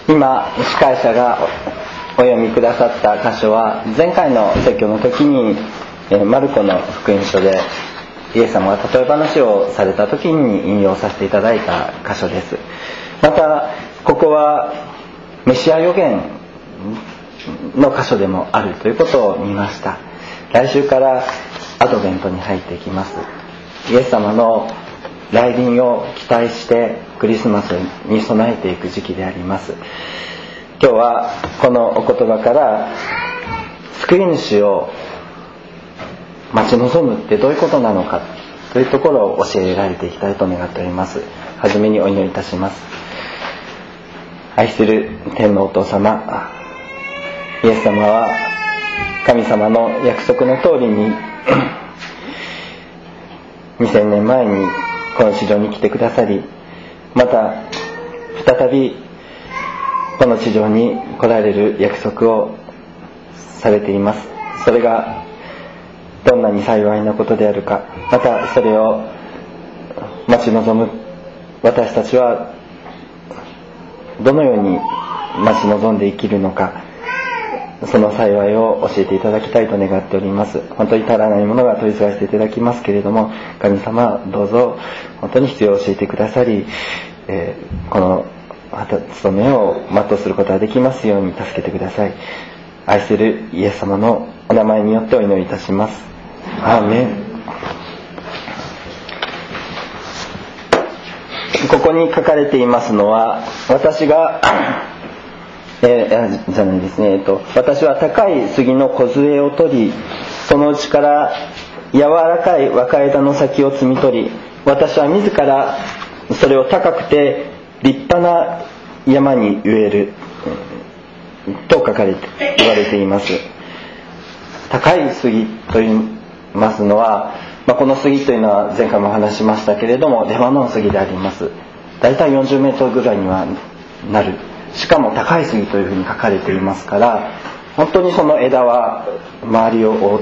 今司会者がお読みくださった箇所は、前回の説教の時にマルコの福音書でイエス様が例え話をされた時に引用させていただいた箇所です。またここはメシア預言の箇所でもあるということを見ました。来週からアドベントに入っていきます。イエス様の来臨を期待してクリスマスに備えていく時期であります。今日はこのお言葉から救い主を待ち望むってどういうことなのかというところを教えられていきたいと願っております。はじめにお祈りいたします。愛する天のお父様、イエス様は神様の約束の通りに2000年前にこの地上に来てくださり、また再びこの地上に来られる約束をされています。それがどんなに幸いなことであるか、またそれを待ち望む私たちはどのように待ち望んで生きるのか、その幸いを教えていただきたいと願っております。本当に足らないものが取り継がせていただきますけれども、神様どうぞ本当に必要を教えてくださり、この務めを全うすることができますように助けてください。愛するイエス様のお名前によってお祈りいたします。アーメン。ここに書かれていますのは、私が私は高い杉の梢を取り、そのうちから柔らかい若枝の先を摘み取り、私は自らそれを高くて立派な山に植えると言われています。高い杉と言いますのは、この杉というのは前回も話しましたけれども、レバノン杉であります。だいたい40メートルぐらいにはなる。しかも高い杉というふうに書かれていますから、本当にその枝は周りを覆って、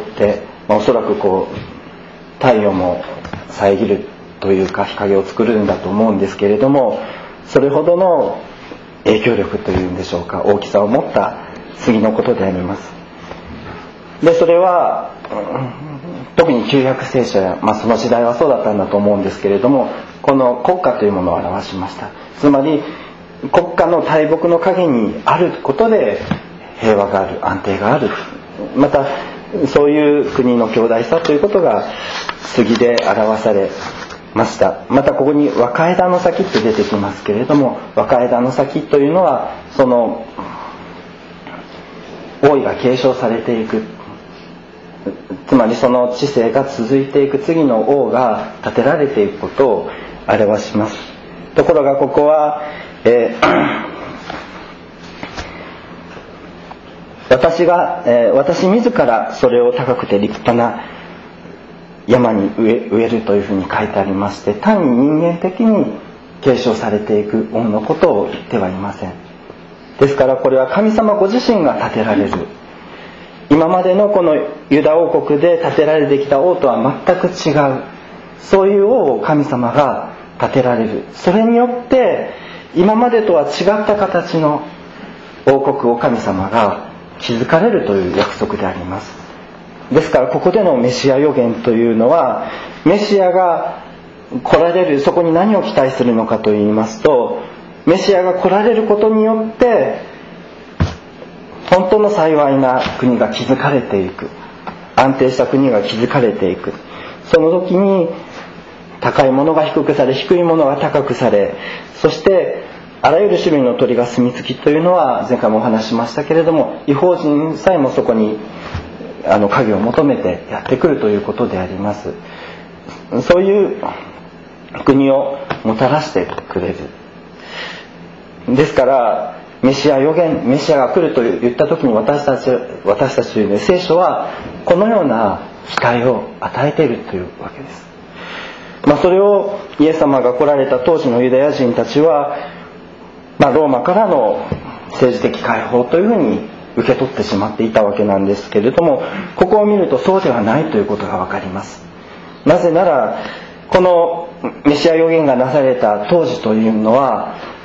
おそらく太陽も遮るというか日陰を作るんだと思うんですけれども、それほどの影響力というんでしょうか、大きさを持った杉のことであります。でそれは特に旧約聖書や、その時代はそうだったんだと思うんですけれども、この国家というものを表しました。つまり国家の大木の陰にあることで平和がある、安定がある、またそういう国の強大さということが杉で表されました。またここに若枝の先って出てきますけれども、若枝の先というのはその王位が継承されていく、つまりその治世が続いていく、次の王が立てられていくことを表します。ところがここは私自らそれを高くて立派な山に植えるというふうに書いてありまして、単に人間的に継承されていく王のことを言ってはいません。ですからこれは神様ご自身が立てられる、今までのこのユダ王国で立てられてきた王とは全く違う、そういう王を神様が立てられる。それによって今までとは違った形の王国を神様が築かれるという約束であります。ですからここでのメシア預言というのは、メシアが来られる、そこに何を期待するのかといいますと、メシアが来られることによって本当の幸いな国が築かれていく、安定した国が築かれていく。その時に高いものが低くされ、低いものが高くされ、そしてあらゆる種類の鳥が住み着きというのは前回もお話ししましたけれども、異邦人さえもそこに影を求めてやってくるということであります。そういう国をもたらしてくれる。ですからメシア預言、メシアが来ると言った時に私たちという、聖書はこのような期待を与えているというわけです。それをイエス様が来られた当時のユダヤ人たちは、ローマからの政治的解放というふうに受け取ってしまっていたわけなんですけれども、ここを見るとそうではないということが分かります。なぜならこのメシア預言がなされた当時というのは、本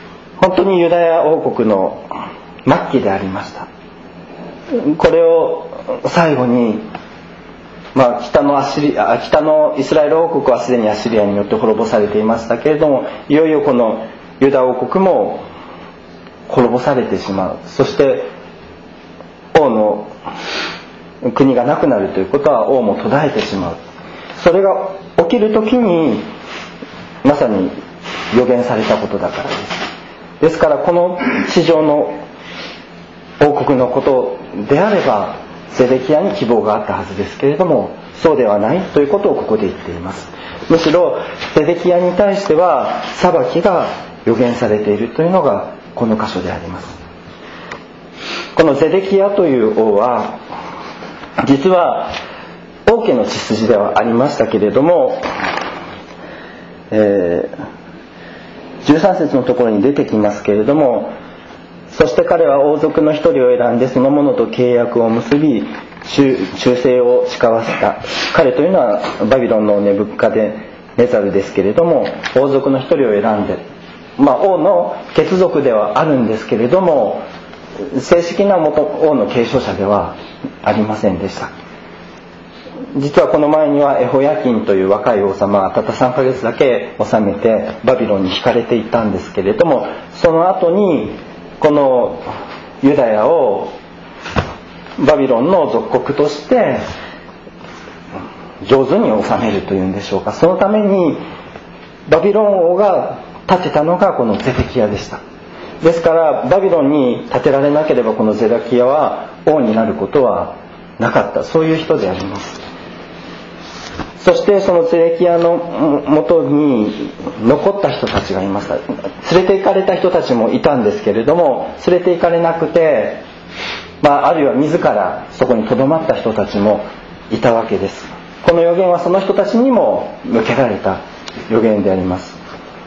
本当にユダヤ王国の末期でありました。これを最後に、北のイスラエル王国はすでにアッシリアによって滅ぼされていましたけれども、いよいよこのユダ王国も滅ぼされてしまう。そして王の国がなくなるということは王も途絶えてしまう。それが起きる時にまさに予言されたことだからです。ですからこの地上の王国のことであればゼデキヤに希望があったはずですけれども、そうではないということをここで言っています。むしろゼデキヤに対しては裁きが予言されているというのがこの箇所であります。このゼデキヤという王は実は王家の血筋ではありましたけれども、13節のところに出てきますけれども、そして彼は王族の一人を選んでその者と契約を結び忠誠を誓わせた。彼というのはバビロンのネブカデネザルですけれども、王族の一人を選んで、王の血族ではあるんですけれども、正式な王の継承者ではありませんでした。実はこの前にはエホヤキンという若い王様がたった3ヶ月だけ治めてバビロンに引かれていったんですけれども、その後にこのユダヤをバビロンの属国として上手に治めるというんでしょうか、そのためにバビロン王が建てたのがこのゼデキヤでした。ですからバビロンに建てられなければこのゼデキヤは王になることはなかった、そういう人であります。そしてそのゼデキヤのもとに残った人たちがいました。連れて行かれた人たちもいたんですけれども、連れて行かれなくて、あるいは自らそこに留まった人たちもいたわけです。この預言はその人たちにも向けられた預言であります。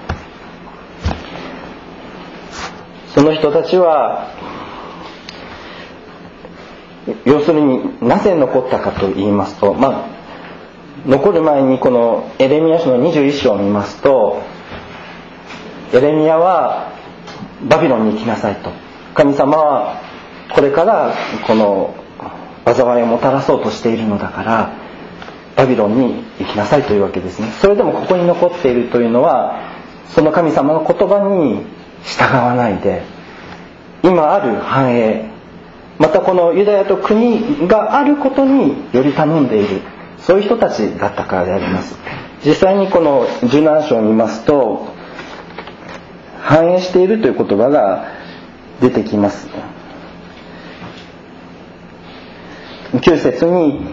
その人たちは要するになぜ残ったかと言いますと、残る前にこのエレミヤ書の21章を見ますと、エレミヤはバビロンに行きなさいと、神様はこれからこの災いをもたらそうとしているのだからバビロンに行きなさいというわけですね。それでもここに残っているというのは、その神様の言葉に従わないで今ある繁栄、またこのユダヤと国があることにより頼んでいる、そういう人たちだったからであります。実際にこの17章を見ますと、繁栄しているという言葉が出てきます。9節に、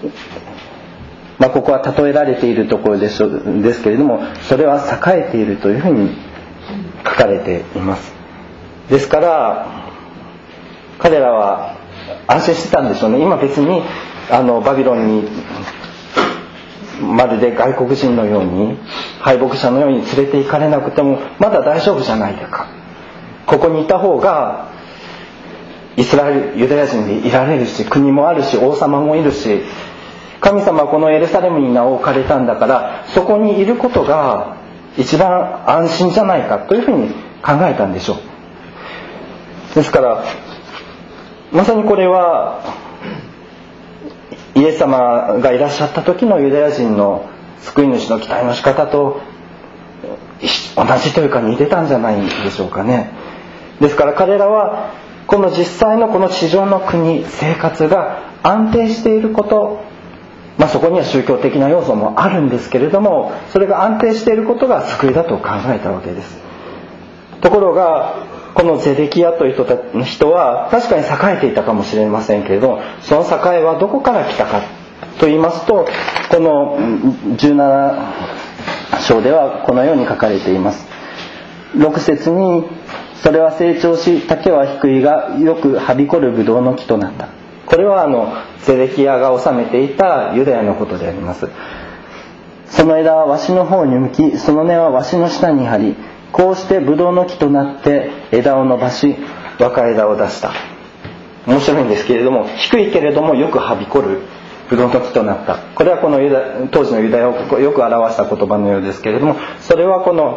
ここは例えられているところですけれども、それは栄えているというふうに書かれています。ですから彼らは安心してたんでしょうね。今別にバビロンにまるで外国人のように敗北者のように連れて行かれなくてもまだ大丈夫じゃないか、ここにいた方がユダヤ人でいられるし、国もあるし、王様もいるし、神様はこのエルサレムに名を置かれたんだからそこにいることが一番安心じゃないかというふうに考えたんでしょう。ですからまさにこれはイエス様がいらっしゃった時のユダヤ人の救い主の期待の仕方と同じというか似てたんじゃないでしょうかね。ですから彼らはこの実際のこの地上の国、生活が安定していること、そこには宗教的な要素もあるんですけれども、それが安定していることが救いだと考えたわけです。ところがこのゼデキヤという人は確かに栄えていたかもしれませんけれども、その栄えはどこから来たかと言いますと、この17章ではこのように書かれています。6節に、それは成長し丈は低いがよくはびこるブドウの木となった。これはゼデキヤが治めていたユダヤのことであります。その枝はわしの方に向き、その根はわしの下に張り、こうしてブドウの木となって枝を伸ばし若枝を出した。面白いんですけれども、低いけれどもよくはびこるブドウの木となった。これはこの当時のユダヤをよく表した言葉のようですけれども、それはこの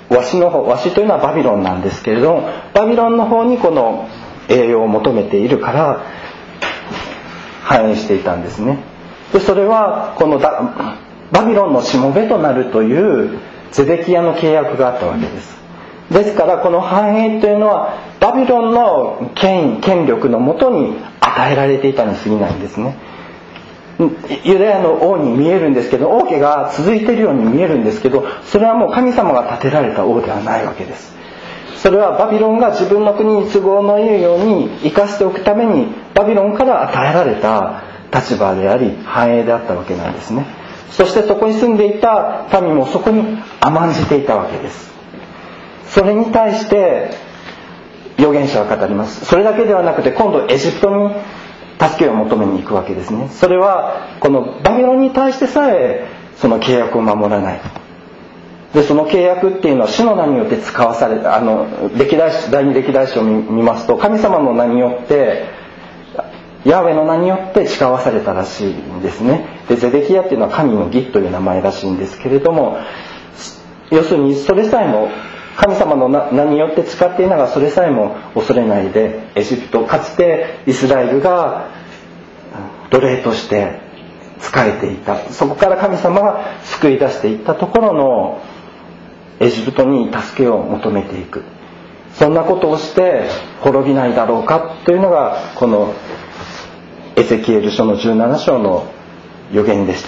ワシというのはバビロンなんですけれども、バビロンの方にこの栄養を求めているから繁栄していたんですね。でそれはこのバビロンのしもべとなるというゼデキヤの契約があったわけです。ですからこの繁栄というのはバビロンの権力のもとに与えられていたに過ぎないんですね。ユダヤの王に見えるんですけど、王家が続いているように見えるんですけど、それはもう神様が建てられた王ではないわけです。それはバビロンが自分の国に都合のいいように生かしておくためにバビロンから与えられた立場であり繁栄であったわけなんですね。そしてそこに住んでいた民もそこに甘んじていたわけです。それに対して預言者は語ります。それだけではなくて今度エジプトに助けを求めに行くわけですね。それはこのバビロンに対してさえその契約を守らない。でその契約っていうのは主の名によって使わされた、第二歴代史を見ますと神様の名によってヤーウェの名によって誓わされたらしいんですね。でゼデキヤっていうのは神の義という名前らしいんですけれども、要するにそれさえも神様の名によって誓っていながらそれさえも恐れないでエジプト、かつてイスラエルが奴隷として仕えていた、そこから神様が救い出していったところのエジプトに助けを求めていく、そんなことをして滅びないだろうかというのがこのエゼキエル書の17章の預言でした。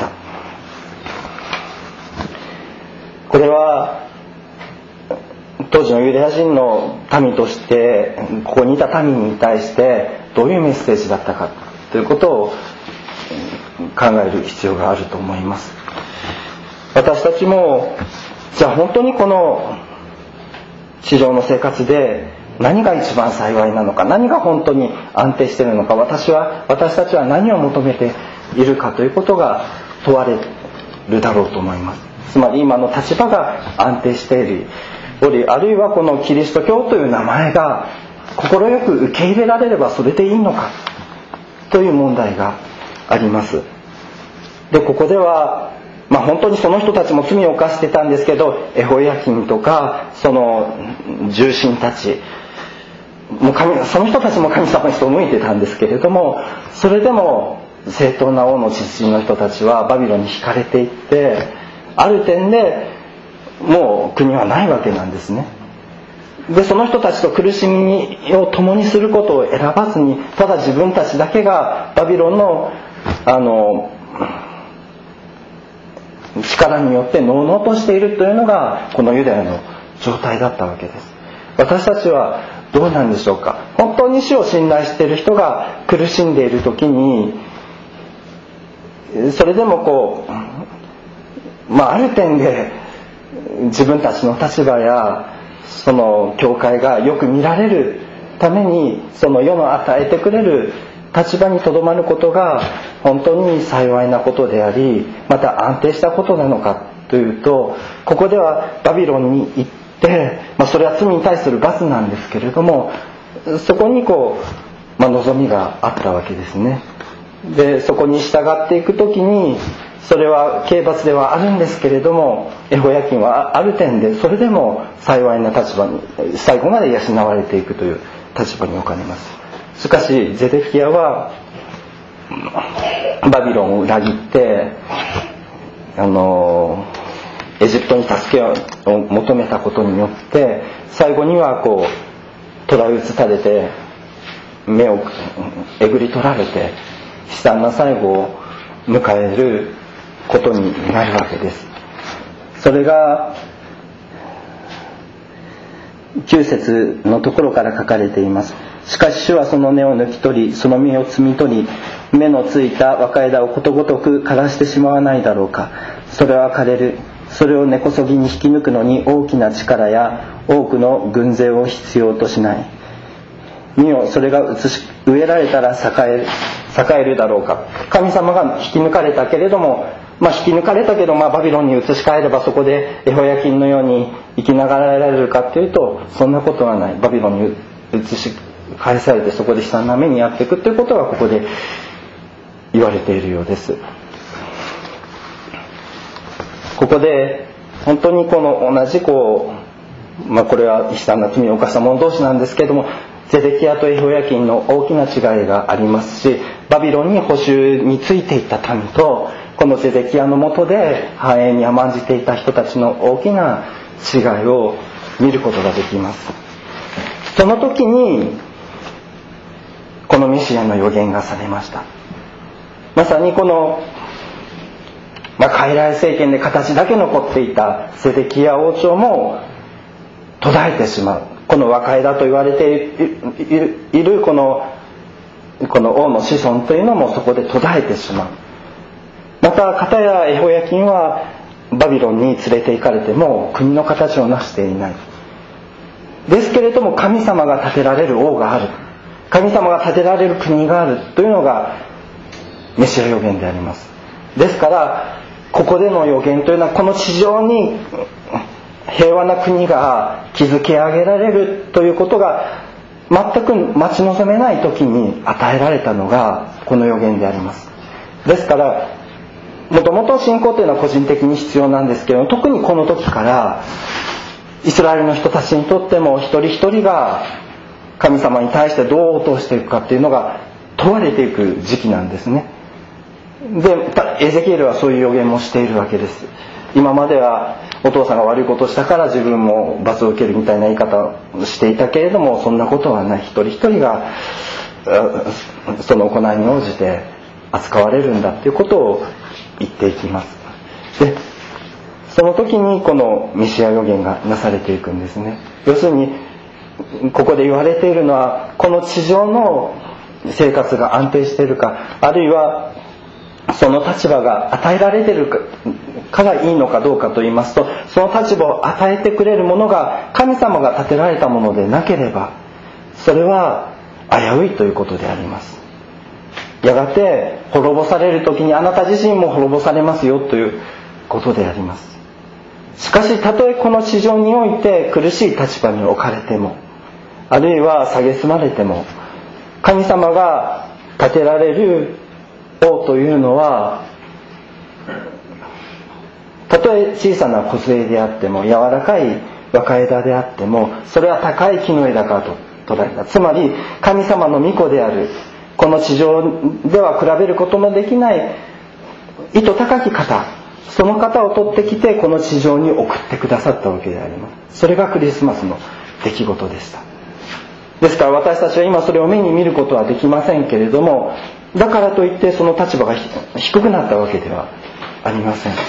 これは当時のユダヤ人の民としてここにいた民に対してどういうメッセージだったかということを考える必要があると思います。私たちもじゃあ本当にこの地上の生活で何が一番幸いなのか、何が本当に安定しているのか、私たちは何を求めているかということが問われるだろうと思います。つまり今の立場が安定している、あるいはこのキリスト教という名前が快く受け入れられればそれでいいのかという問題があります。でここでは本当にその人たちも罪を犯してたんですけど、エホヤキンとかその重臣たちもその人たちも神様に背いてたんですけれども、それでも正当な王の血筋の人たちはバビロンに惹かれていって、ある点でもう国はないわけなんですね。でその人たちと苦しみを共にすることを選ばずに、ただ自分たちだけがバビロンの力によってのうのうとしているというのがこのユダヤの状態だったわけです。私たちはどうなんでしょうか。本当に主を信頼している人が苦しんでいる時に、それでもある点で自分たちの立場やその教会がよく見られるためにその世の与えてくれる立場にとどまることが本当に幸いなことであり、また安定したことなのかというと、ここではバビロンに行って、それは罪に対する罰なんですけれども、そこに望みがあったわけですね。でそこに従っていくときにそれは刑罰ではあるんですけれども、エホヤキンはある点でそれでも幸いな立場に最後まで養われていくという立場に置かれます。しかしゼデキヤはバビロンを裏切ってエジプトに助けを求めたことによって最後には虎打ちされて目をえぐり取られて悲惨な最後を迎えることになるわけです。それが9節のところから書かれています。しかし主はその根を抜き取り、その実を摘み取り、芽のついた若枝をことごとく枯らしてしまわないだろうか。それは枯れる。それを根こそぎに引き抜くのに大きな力や多くの軍勢を必要としない。実をそれが植えられたら栄えるだろうか。神様が引き抜かれたけれども、引き抜かれたけどバビロンに移し替えればそこでエホヤキンのように生きながらえられるかというと、そんなことはない。バビロンに移し返されてそこで悲惨な目にやっていくということがここで言われているようです。ここで本当に同じこれは悲惨な罪を犯した者同士なんですけれども、ゼデキヤとエホヤキンの大きな違いがありますし、バビロンに捕囚についていった民と、このゼデキヤの下で繁栄に甘んじていた人たちの大きな違いを見ることができます。その時にこのメシアの予言がされました。まさにこの傀儡政権で形だけ残っていたゼデキヤ王朝も途絶えてしまう。この和解だと言われているこの王の子孫というのもそこで途絶えてしまう。また片やエホヤキンはバビロンに連れて行かれても国の形を成していない。ですけれども神様が建てられる王がある、神様が建てられる国があるというのがメシア予言であります。ですからここでの予言というのは、この地上に平和な国が築き上げられるということが全く待ち望めない時に与えられたのがこの予言であります。ですからもともと信仰というのは個人的に必要なんですけど、特にこの時からイスラエルの人たちにとっても一人一人が神様に対してどう応答していくかっていうのが問われていく時期なんですね。でエゼキエルはそういう予言もしているわけです。今まではお父さんが悪いことをしたから自分も罰を受けるみたいな言い方をしていたけれども、そんなことはない。一人一人がその行いに応じて扱われるんだということを言っていきます。でその時にこのメシア予言がなされていくんですね。要するにここで言われているのは、この地上の生活が安定しているか、あるいはその立場が与えられているかがいいのかどうかと言いますと、その立場を与えてくれるものが神様が立てられたものでなければ、それは危ういということであります。やがて滅ぼされる時にあなた自身も滅ぼされますよということであります。しかしたとえこの地上において苦しい立場に置かれても、あるいは蔑まれても、神様が立てられる王というのは、たとえ小さな梢であっても、柔らかい若枝であっても、それは高い木の枝かと捉えた。つまり神様の御子である、この地上では比べることのできない意図高き方、その方を取ってきてこの地上に送ってくださったわけであります。それがクリスマスの出来事でした。ですから私たちは今それを目に見ることはできませんけれども、だからといってその立場が低くなったわけではありません。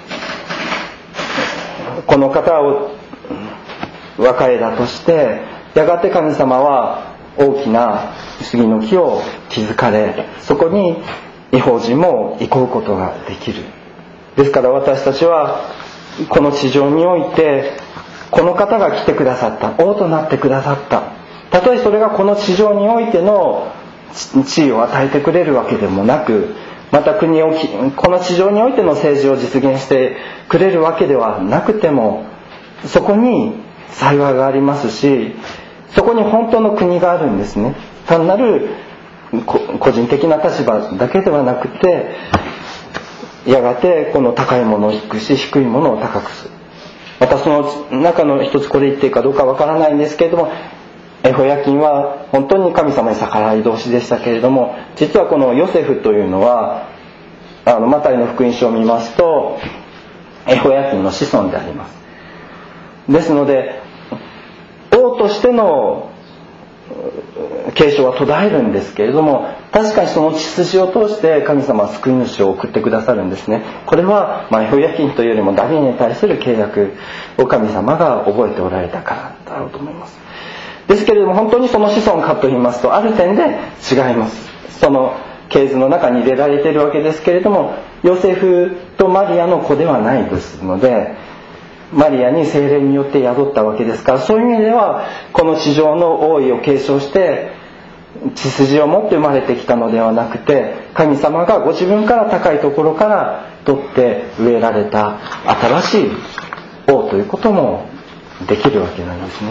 この方を若枝として、やがて神様は大きな杉の木を築かれ、そこに異邦人も憩うことができる。ですから私たちはこの地上において、この方が来てくださった、王となってくださった、たとえそれがこの地上においての地位を与えてくれるわけでもなく、またこの地上においての政治を実現してくれるわけではなくても、そこに幸いがありますし、そこに本当の国があるんですね。単なる個人的な立場だけではなくて、やがてこの高いものを低くし、低いものを高くする。またその中の一つ、これ言っていいかどうかわからないんですけれども、エホヤキンは本当に神様に逆らい同士でしたけれども、実はこのヨセフというのはマタイの福音書を見ますとエホヤキンの子孫であります。ですので王としての継承は途絶えるんですけれども、確かにその血筋を通して神様は救い主を送ってくださるんですね。これはエホヤキンというよりもダビデに対する契約を神様が覚えておられたからだろうと思います。ですけれども、本当にその子孫かと言いますと、ある点で違います。その系図の中に入れられているわけですけれども、ヨセフとマリアの子ではないですので、マリアに聖霊によって宿ったわけですから、そういう意味ではこの地上の王位を継承して血筋を持って生まれてきたのではなくて、神様がご自分から高いところから取って植えられた新しい王ということもできるわけなんですね。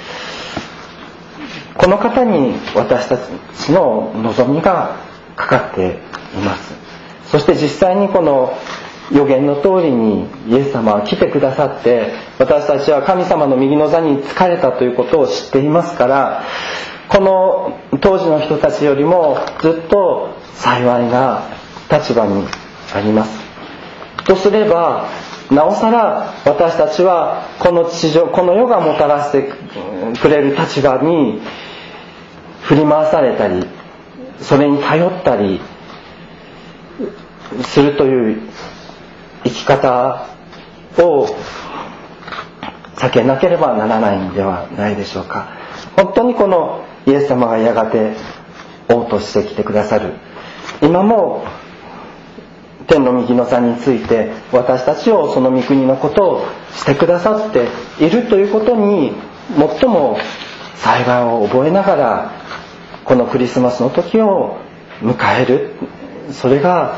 この方に私たちの望みがかかっています。そして実際にこの予言の通りにイエス様は来てくださって、私たちは神様の右の座に就かれたということを知っていますから、この当時の人たちよりもずっと幸いな立場にあります。とすれば、なおさら私たちはこの地上、この世がもたらしてくれる立場に振り回されたり、それに頼ったりするという生き方を避けなければならないんではないでしょうか。本当にこのイエス様がやがて王として来てくださる、今も天の右の座について私たちをその御国のことをしてくださっているということに最も幸いを覚えながら、このクリスマスの時を迎える。それが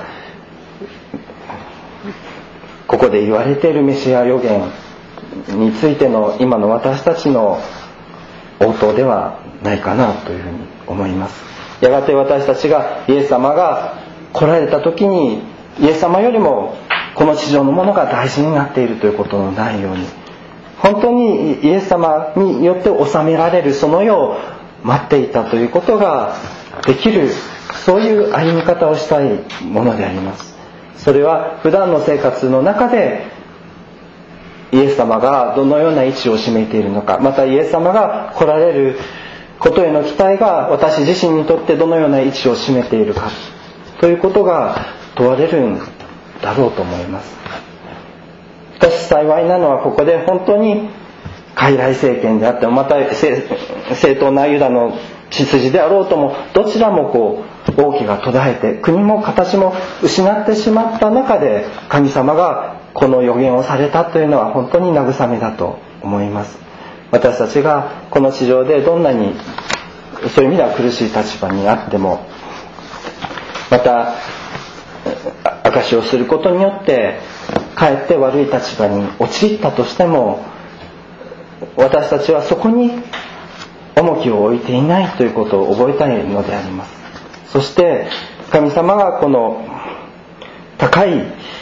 ここで言われているメシア予言についての今の私たちの応答ではないかなというふうに思います。やがて私たちがイエス様が来られた時に、イエス様よりもこの地上のものが大事になっているということのないように、本当にイエス様によって収められるその世を待っていたということができる、そういう歩み方をしたいものであります。それは普段の生活の中でイエス様がどのような位置を占めているのか、またイエス様が来られることへの期待が私自身にとってどのような位置を占めているかということが問われるんだろうと思います。しかし幸いなのは、ここで本当に傀儡政権であっても、また正当なユダの血筋であろうとも、どちらも王家が途絶えて国も形も失ってしまった中で、神様がこの予言をされたというのは本当に慰めだと思います。私たちがこの地上でどんなにそういう意味では苦しい立場にあっても、また証しをすることによってかえって悪い立場に陥ったとしても、私たちはそこに重きを置いていないということを覚えたいのであります。そして神様がこの高い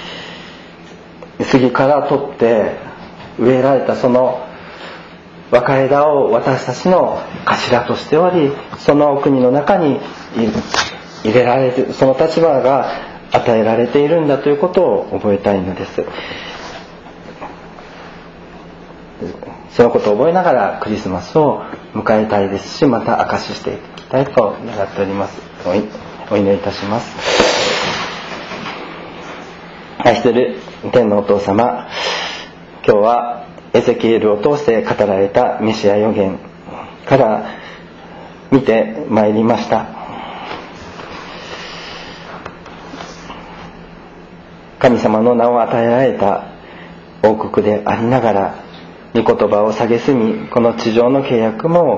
杉から取って植えられたその若枝を私たちの頭としており、その国の中に入れられる、その立場が与えられているんだということを覚えたいのです。そのことを覚えながらクリスマスを迎えたいですし、また証ししていきたいと願っております。お祈りいたします。愛する天のお父様、今日はエゼキエルを通して語られたメシア予言から見てまいりました。神様の名を与えられた王国でありながら、御言葉を蔑み、この地上の契約も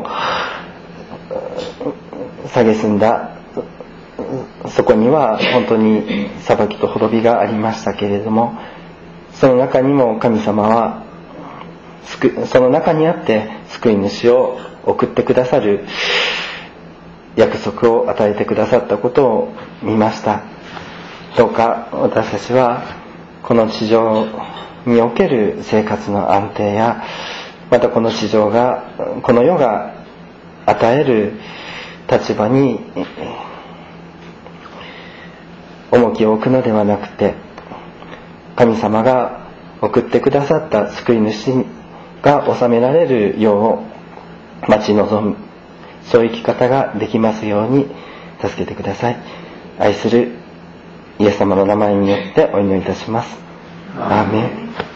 蔑んだ。そこには本当に裁きと滅びがありましたけれども、その中にも神様はその中にあって救い主を送ってくださる約束を与えてくださったことを見ました。どうか私たちはこの地上における生活の安定や、またこの地上が、この世が与える立場に重きを置くのではなくて、神様が送ってくださった救い主が収められる世を待ち望む、そういう生き方ができますように助けてください。愛するイエス様の名前によってお祈りいたします。アーメン。